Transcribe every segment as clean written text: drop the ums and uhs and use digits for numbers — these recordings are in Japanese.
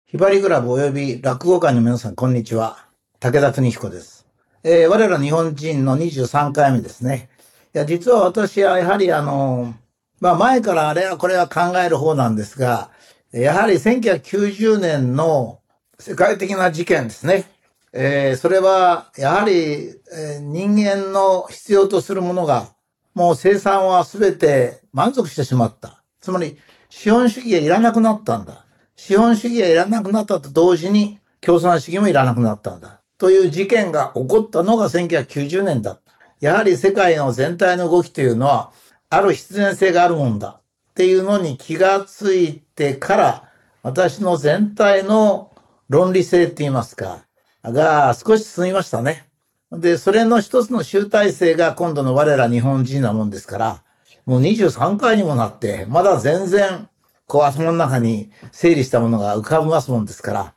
ひばりクラブ及び落語界の皆さん、こんにちは。武田邦彦です。我ら日本人の23回目ですね。いや、実は私はやはり前からあれはこれは考える方なんですが、やはり1990年の世界的な事件ですね。それは、やはり、人間の必要とするものが、もう生産は全て満足してしまった。つまり、資本主義がいらなくなったんだ。資本主義がいらなくなったと同時に、共産主義もいらなくなったんだ。という事件が起こったのが1990年だ。やはり世界の全体の動きというのは、ある必然性があるもんだ。っていうのに気がついてから、私の全体の論理性って言いますか、が少し進みましたね。で、それの一つの集大成が今度の我ら日本人なもんですから、もう23回にもなって、まだ全然、頭の中に整理したものが浮かびますもんですから、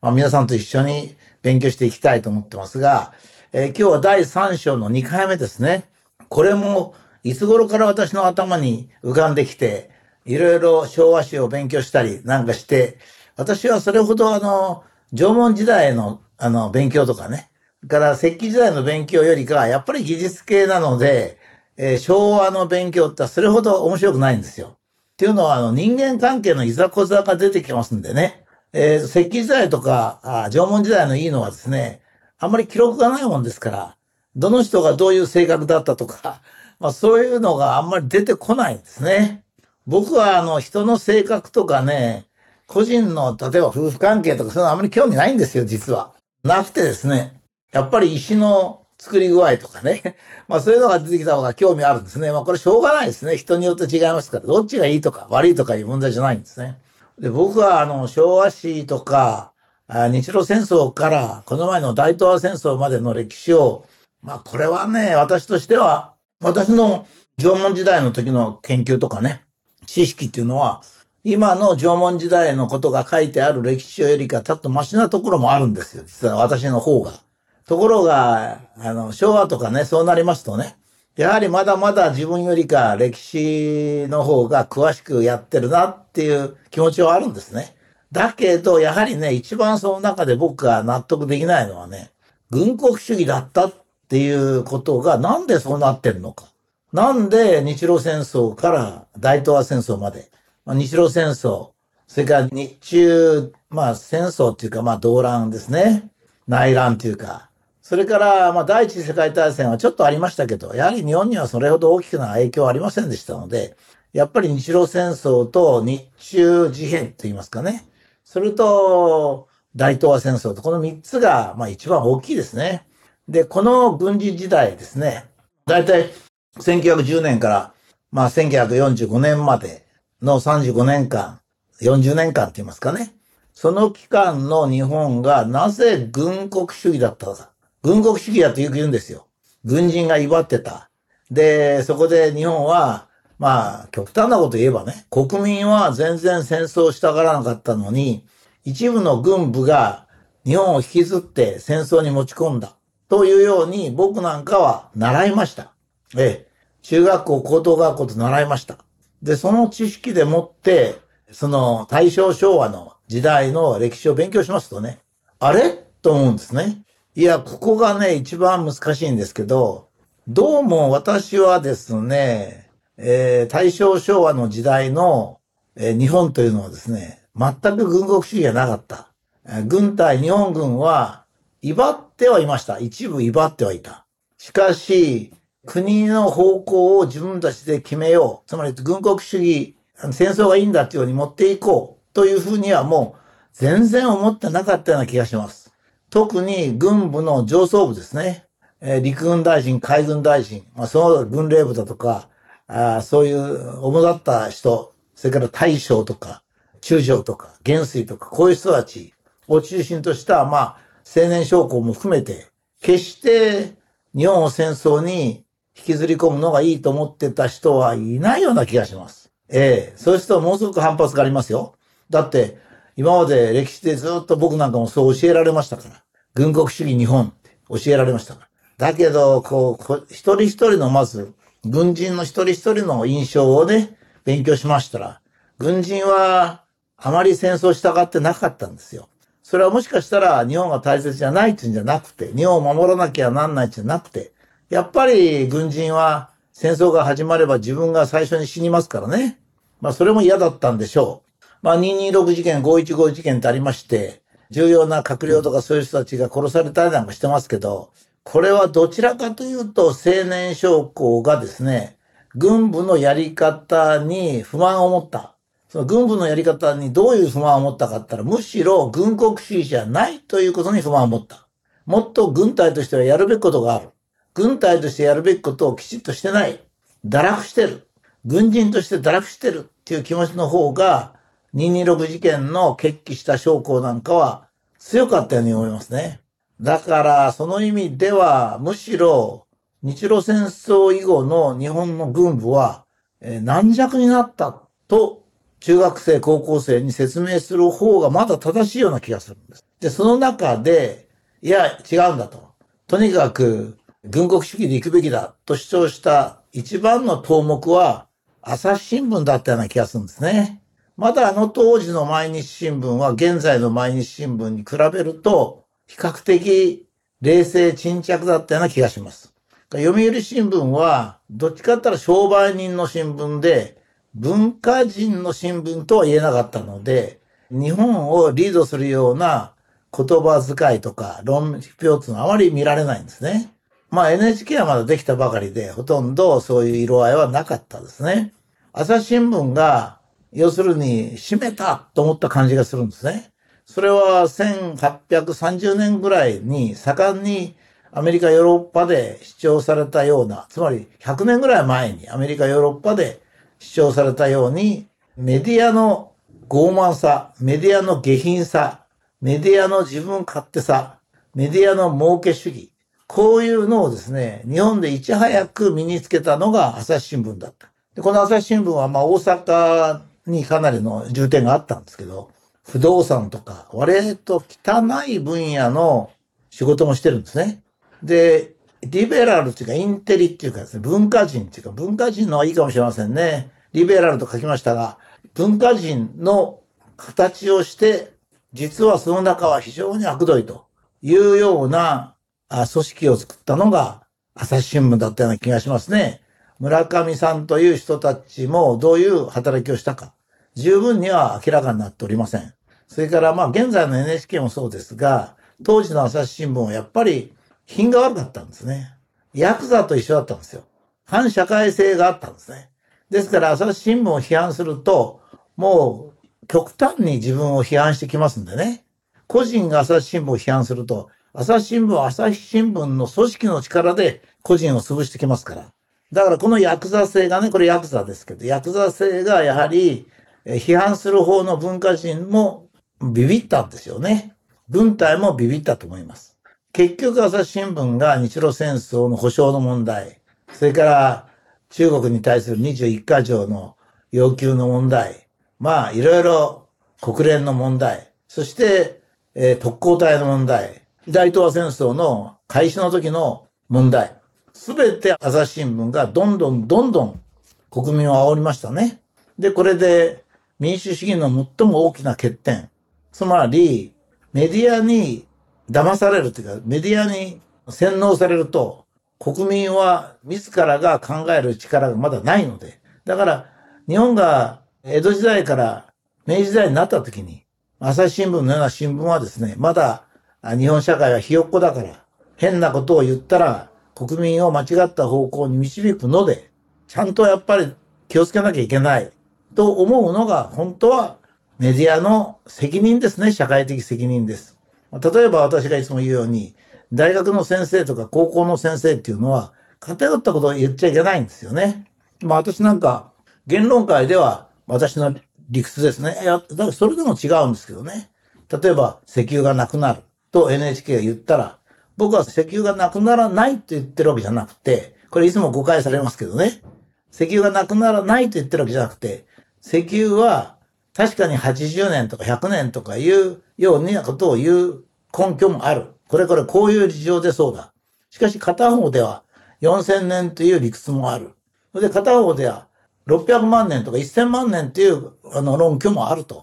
皆さんと一緒に勉強していきたいと思ってますが、今日は第3章の2回目ですね。これも、いつ頃から私の頭に浮かんできて、いろいろ昭和史を勉強したりなんかして、私はそれほど縄文時代の勉強とかね、から石器時代の勉強よりかは、やっぱり技術系なので、昭和の勉強ってそれほど面白くないんですよ。っていうのは、人間関係のいざこざが出てきますんでね。石器時代とか縄文時代のいいのはですね、あんまり記録がないもんですから、どの人がどういう性格だったとか、そういうのがあんまり出てこないんですね。僕は人の性格とかね、個人の、例えば夫婦関係とかそういうのあんまり興味ないんですよ、実は。なくてですね、やっぱり石の作り具合とかね。そういうのが出てきた方が興味あるんですね。これしょうがないですね。人によって違いますから。どっちがいいとか悪いとかいう問題じゃないんですね。で、僕は昭和史とか、日露戦争からこの前の大東亜戦争までの歴史を、これはね、私としては、私の縄文時代の時の研究とかね、知識っていうのは、今の縄文時代のことが書いてある歴史書よりかちょっとマシなところもあるんですよ。実は私の方が。ところが、昭和とかね、そうなりますとね、やはりまだまだ自分よりか歴史の方が詳しくやってるなっていう気持ちはあるんですね。だけど、やはりね、一番その中で僕が納得できないのはね、軍国主義だったっていうことがなんでそうなってるのか。なんで日露戦争から大東亜戦争まで、日露戦争、それから日中、戦争っていうか、動乱ですね。内乱っていうか、それから、第一次世界大戦はちょっとありましたけど、やはり日本にはそれほど大きな影響はありませんでしたので、やっぱり日露戦争と日中事変と言いますかね。それと、大東亜戦争と、この三つが、一番大きいですね。で、この軍事時代ですね。だいたい1910年から、1945年までの35年間、40年間って言いますかね。その期間の日本がなぜ軍国主義だったのか。軍国主義だとよく言うんですよ。軍人が威張ってた。で、そこで日本は、極端なこと言えばね、国民は全然戦争したがらなかったのに、一部の軍部が日本を引きずって戦争に持ち込んだ。というように僕なんかは習いました。中学校、高等学校と習いました。で、その知識でもって、その大正昭和の時代の歴史を勉強しますとね、あれと思うんですね。いや、ここがね、一番難しいんですけど、どうも私はですね、大正昭和の時代の、日本というのはですね、全く軍国主義がなかった。軍隊、日本軍は威張ってはいました。一部威張ってはいた。しかし、国の方向を自分たちで決めよう。つまり軍国主義、戦争がいいんだっていうように持っていこうというふうにはもう全然思ってなかったような気がします。特に軍部の上層部ですね。陸軍大臣、海軍大臣、その軍令部だとか、そういう主だった人、それから大将とか、中将とか、元帥とか、こういう人たちを中心とした、青年将校も含めて、決して日本を戦争に引きずり込むのがいいと思ってた人はいないような気がします。そういう人はものすごく反発がありますよ。だって、今まで歴史でずっと僕なんかもそう教えられましたから。軍国主義日本って教えられましたから。だけど、一人一人のまず、軍人の一人一人の印象をね、勉強しましたら、軍人はあまり戦争したがってなかったんですよ。それはもしかしたら日本が大切じゃないっていうんじゃなくて、日本を守らなきゃなんないってじゃなくて、やっぱり軍人は戦争が始まれば自分が最初に死にますからね。それも嫌だったんでしょう。226事件、515事件ってありまして、重要な閣僚とかそういう人たちが殺されたりなんかしてますけど、これはどちらかというと青年将校がですね、軍部のやり方に不満を持った。その軍部のやり方にどういう不満を持ったかって言ったら、むしろ軍国主義じゃないということに不満を持った。もっと軍隊としてはやるべきことがある。軍隊としてやるべきことをきちっとしてない。堕落してる。軍人として堕落してるっていう気持ちの方が、226事件の決起した将校なんかは強かったように思いますね。だから、その意味では、むしろ、日露戦争以後の日本の軍部は、軟弱になったと、中学生、高校生に説明する方がまだ正しいような気がするんです。で、その中で、いや、違うんだと。とにかく、軍国主義で行くべきだと主張した一番の頭目は、朝日新聞だったような気がするんですね。まだあの当時の毎日新聞は現在の毎日新聞に比べると、比較的冷静沈着だったような気がします。読売新聞は、どっちかって言ったら商売人の新聞で、文化人の新聞とは言えなかったので、日本をリードするような言葉遣いとか論評っていうのはあまり見られないんですね。NHK はまだできたばかりで、ほとんどそういう色合いはなかったですね。朝日新聞が、要するに閉めたと思った感じがするんですね。それは1830年ぐらいに盛んにアメリカ、ヨーロッパで主張されたような、つまり100年ぐらい前にアメリカ、ヨーロッパで主張されたように、メディアの傲慢さ、メディアの下品さ、メディアの自分勝手さ、メディアの儲け主義、こういうのをですね、日本でいち早く身につけたのが朝日新聞だった。で、この朝日新聞は大阪にかなりの重点があったんですけど、不動産とか割と汚い分野の仕事もしてるんですね。で、リベラルっていうかインテリっていうかですね、文化人っていうか文化人のはいいかもしれませんね。リベラルと書きましたが、文化人の形をして、実はその中は非常に悪どいというような組織を作ったのが朝日新聞だったような気がしますね。村上さんという人たちもどういう働きをしたか、十分には明らかになっておりません。それから現在の NHK もそうですが、当時の朝日新聞はやっぱり品が悪かったんですね。ヤクザと一緒だったんですよ。反社会性があったんですね。ですから朝日新聞を批判すると、もう極端に自分を批判してきますんでね。個人が朝日新聞を批判すると、朝日新聞は朝日新聞の組織の力で個人を潰してきますから。だからこのヤクザ性がね、これヤクザですけど、ヤクザ性がやはり批判する方の文化人もビビったんですよね。軍隊もビビったと思います。結局朝日新聞が日露戦争の保障の問題、それから中国に対する21カ条の要求の問題、いろいろ国連の問題、そして、特攻隊の問題、大東亜戦争の開始の時の問題、すべて朝日新聞がどんどん国民を煽りましたね。で、これで民主主義の最も大きな欠点、つまりメディアに騙されるというか、メディアに洗脳されると、国民は自らが考える力がまだないので、だから日本が江戸時代から明治時代になった時に、朝日新聞のような新聞はですね、まだ日本社会はひよっこだから、変なことを言ったら国民を間違った方向に導くので、ちゃんとやっぱり気をつけなきゃいけないと思うのが本当はメディアの責任ですね。社会的責任です。例えば私がいつも言うように、大学の先生とか高校の先生っていうのは偏ったことを言っちゃいけないんですよね。私なんか言論会では私の理屈ですね。だからそれでも違うんですけどね。例えば石油がなくなると NHK が言ったら、僕は石油がなくならないって言ってるわけじゃなくて、これいつも誤解されますけどね。石油がなくならないと言ってるわけじゃなくて、石油は確かに80年とか100年とかいうようなことを言う根拠もある。こういう事情でそうだ。しかし片方では4000年という理屈もある。で片方では600万年とか1000万年という論拠もあると。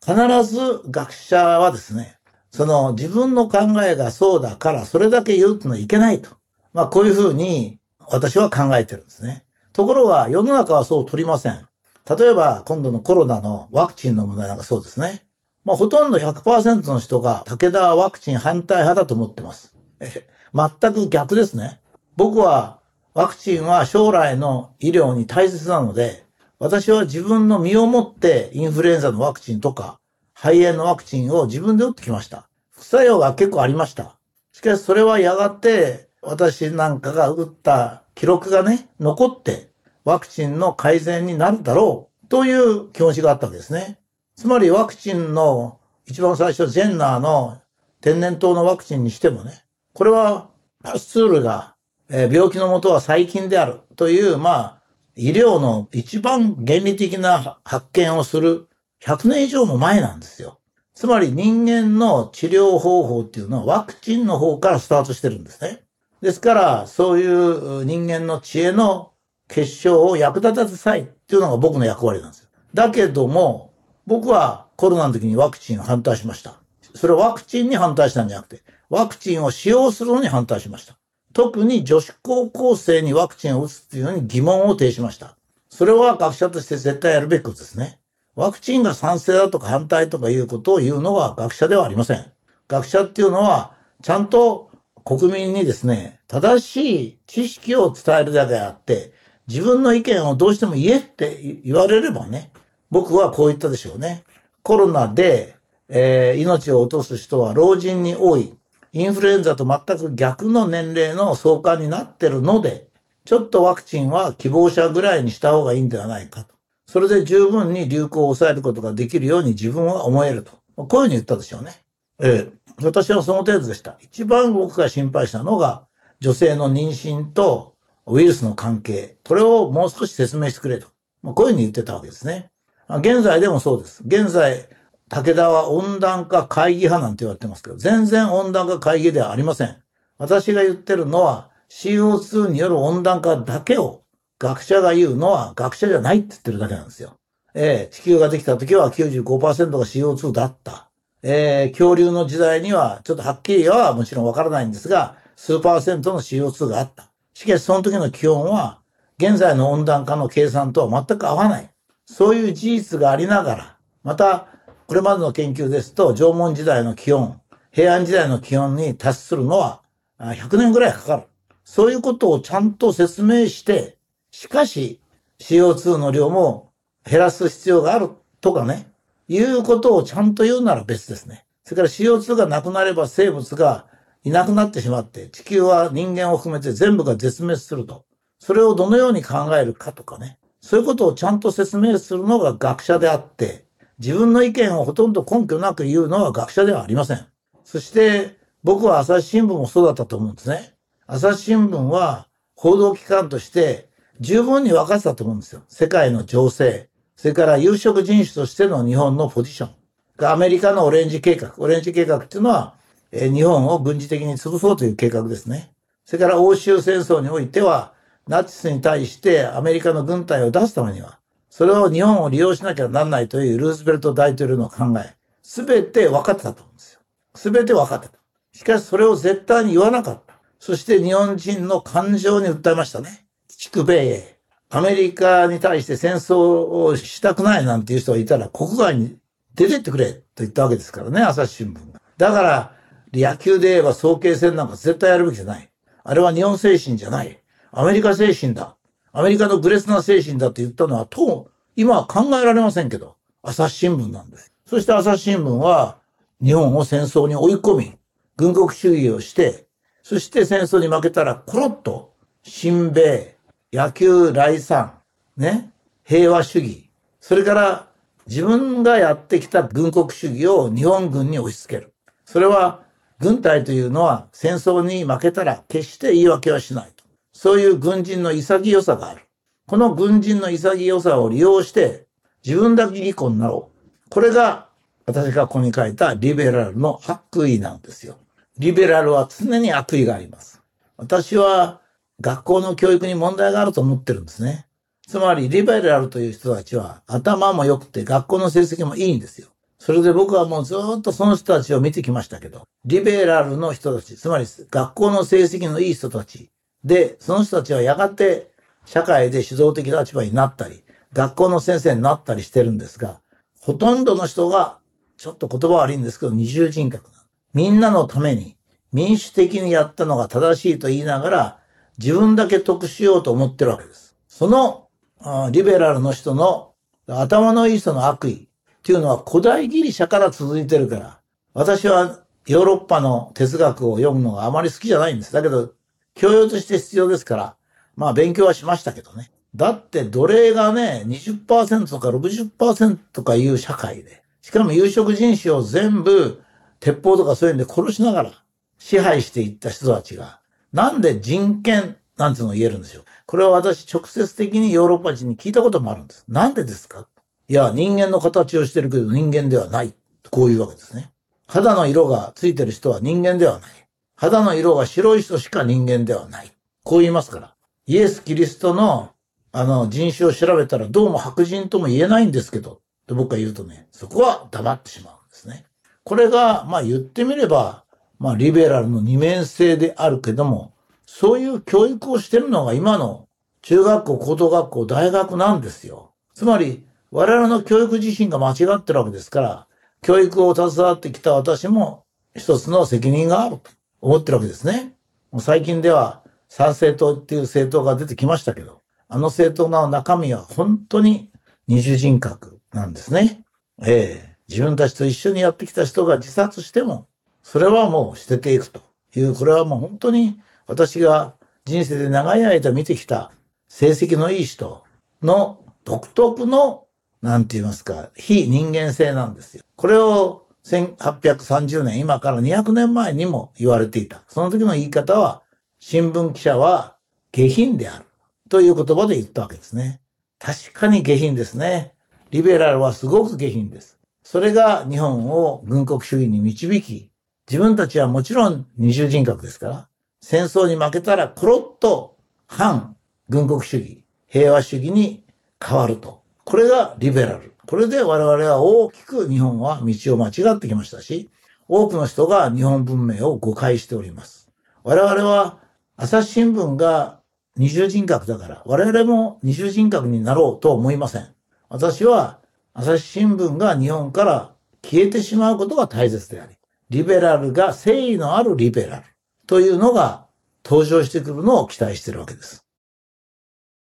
必ず学者はですね、その自分の考えがそうだからそれだけ言うってのはいけないと。こういうふうに私は考えてるんですね。ところが世の中はそう取りません。例えば今度のコロナのワクチンの問題なんかそうですね。ほとんど 100% の人が武田ワクチン反対派だと思ってます。全く逆ですね。僕はワクチンは将来の医療に大切なので、私は自分の身をもってインフルエンザのワクチンとか肺炎のワクチンを自分で打ってきました。副作用が結構ありました。しかしそれはやがて私なんかが打った記録がね、残ってワクチンの改善になるだろうという気持ちがあったわけですね。つまりワクチンの一番最初ジェンナーの天然痘のワクチンにしてもね、これはパスツールが病気の元は細菌であるという、医療の一番原理的な発見をする100年以上も前なんですよ。つまり人間の治療方法っていうのはワクチンの方からスタートしてるんですね。ですから、そういう人間の知恵の結晶を役立たせたいっていうのが僕の役割なんですよ。だけども、僕はコロナの時にワクチンを反対しました。それはワクチンに反対したんじゃなくて、ワクチンを使用するのに反対しました。特に女子高校生にワクチンを打つっていうのに疑問を呈しました。それは学者として絶対やるべきことですね。ワクチンが賛成だとか反対とかいうことを言うのは学者ではありません。学者っていうのは、ちゃんと国民にですね、正しい知識を伝えるだけであって、自分の意見をどうしても言えって言われればね、僕はこう言ったでしょうね。コロナで、命を落とす人は老人に多い。インフルエンザと全く逆の年齢の相関になってるので、ちょっとワクチンは希望者ぐらいにした方がいいんではないかと。それで十分に流行を抑えることができるように自分は思えると。こういうふうに言ったでしょうね。私はその程度でした。一番僕が心配したのが、女性の妊娠とウイルスの関係。これをもう少し説明してくれと。こういうふうに言ってたわけですね。現在でもそうです。現在、武田は温暖化会議派なんて言われてますけど、全然温暖化会議ではありません。私が言ってるのは CO2 による温暖化だけを学者が言うのは学者じゃないって言ってるだけなんですよ。地球ができた時は 95% が CO2 だった。恐竜の時代にはちょっとはっきりはもちろんわからないんですが、数パーセントの CO2 があった。しかしその時の気温は現在の温暖化の計算とは全く合わない。そういう事実がありながら、またこれまでの研究ですと、縄文時代の気温、平安時代の気温に達するのは100年ぐらいかかる。そういうことをちゃんと説明して、しかし CO2 の量も減らす必要があるとかね、いうことをちゃんと言うなら別ですね。それから CO2 がなくなれば生物がいなくなってしまって、地球は人間を含めて全部が絶滅すると。それをどのように考えるかとかね。そういうことをちゃんと説明するのが学者であって、自分の意見をほとんど根拠なく言うのは学者ではありません。そして僕は朝日新聞もそうだったと思うんですね。朝日新聞は報道機関として十分に分かってたと思うんですよ。世界の情勢、それから有色人種としての日本のポジション。アメリカのオレンジ計画。オレンジ計画っていうのは日本を軍事的に潰そうという計画ですね。それから欧州戦争においてはナチスに対してアメリカの軍隊を出すためにはそれを日本を利用しなきゃならないというルーズベルト大統領の考え、すべて分かってたと思うんですよ。すべて分かってた。しかしそれを絶対に言わなかった。そして日本人の感情に訴えましたね。筑米英。アメリカに対して戦争をしたくないなんていう人がいたら国外に出てってくれと言ったわけですからね、朝日新聞が。だから、野球で言えば早慶戦なんか絶対やるべきじゃない。あれは日本精神じゃない。アメリカ精神だ。アメリカのグレスな精神だと言ったのは、今は考えられませんけど、朝日新聞なんです。そして朝日新聞は、日本を戦争に追い込み、軍国主義をして、そして戦争に負けたら、コロッと、親米、野球来賛、ね、平和主義、それから自分がやってきた軍国主義を日本軍に押し付ける。それは、軍隊というのは戦争に負けたら決して言い訳はしないと。そういう軍人の潔さがある。この軍人の潔さを利用して自分だけ議員になろう。これが私がここに書いたリベラルの悪意なんですよ。リベラルは常に悪意があります。私は学校の教育に問題があると思ってるんですね。つまりリベラルという人たちは頭も良くて学校の成績もいいんですよ。 それで僕はもうずっとその人たちを見てきましたけど、リベラルの人たち、つまり学校の成績のいい人たちで、その人たちはやがて社会で指導的立場になったり、学校の先生になったりしてるんですが、ほとんどの人が、ちょっと言葉悪いんですけど、二重人格。みんなのために民主的にやったのが正しいと言いながら、自分だけ得しようと思ってるわけです。そのリベラルの人の頭のいい人の悪意っていうのは古代ギリシャから続いてるから、私はヨーロッパの哲学を読むのがあまり好きじゃないんです。だけど、教養として必要ですから、まあ勉強はしましたけどね。だって奴隷がね、20% とか60% とかいう社会で、しかも有色人種を全部鉄砲とかそういうんで殺しながら支配していった人たちが、なんで人権なんていうのを言えるんでしょう。これは私直接的にヨーロッパ人に聞いたこともあるんです。なんでですか？いや、人間の形をしてるけど人間ではない。こういうわけですね。肌の色がついてる人は人間ではない。肌の色が白い人しか人間ではない。こう言いますから。イエス・キリストの人種を調べたらどうも白人とも言えないんですけど、と僕が言うとね、そこは黙ってしまうんですね。これが、まあ言ってみれば、まあリベラルの二面性であるけども、そういう教育をしてるのが今の中学校、高等学校、大学なんですよ。つまり、我々の教育自身が間違ってるわけですから、教育を携わってきた私も一つの責任があると思ってるわけですね。もう最近では参政党っていう政党が出てきましたけど、あの政党の中身は本当に二重人格なんですね。自分たちと一緒にやってきた人が自殺しても、それはもう捨てていくという、これはもう本当に私が人生で長い間見てきた成績のいい人の独特の、なんて言いますか、非人間性なんですよ。これを1830年、今から200年前にも言われていた。その時の言い方は、新聞記者は下品である。という言葉で言ったわけですね。確かに下品ですね。リベラルはすごく下品です。それが日本を軍国主義に導き、自分たちはもちろん二重人格ですから、戦争に負けたらコロッと反軍国主義、平和主義に変わると。これがリベラル。これで我々は大きく日本は道を間違ってきましたし、多くの人が日本文明を誤解しております。我々は朝日新聞が二重人格だから、我々も二重人格になろうと思いません。私は朝日新聞が日本から消えてしまうことが大切であり、リベラルが誠意のあるリベラルというのが登場してくるのを期待しているわけです。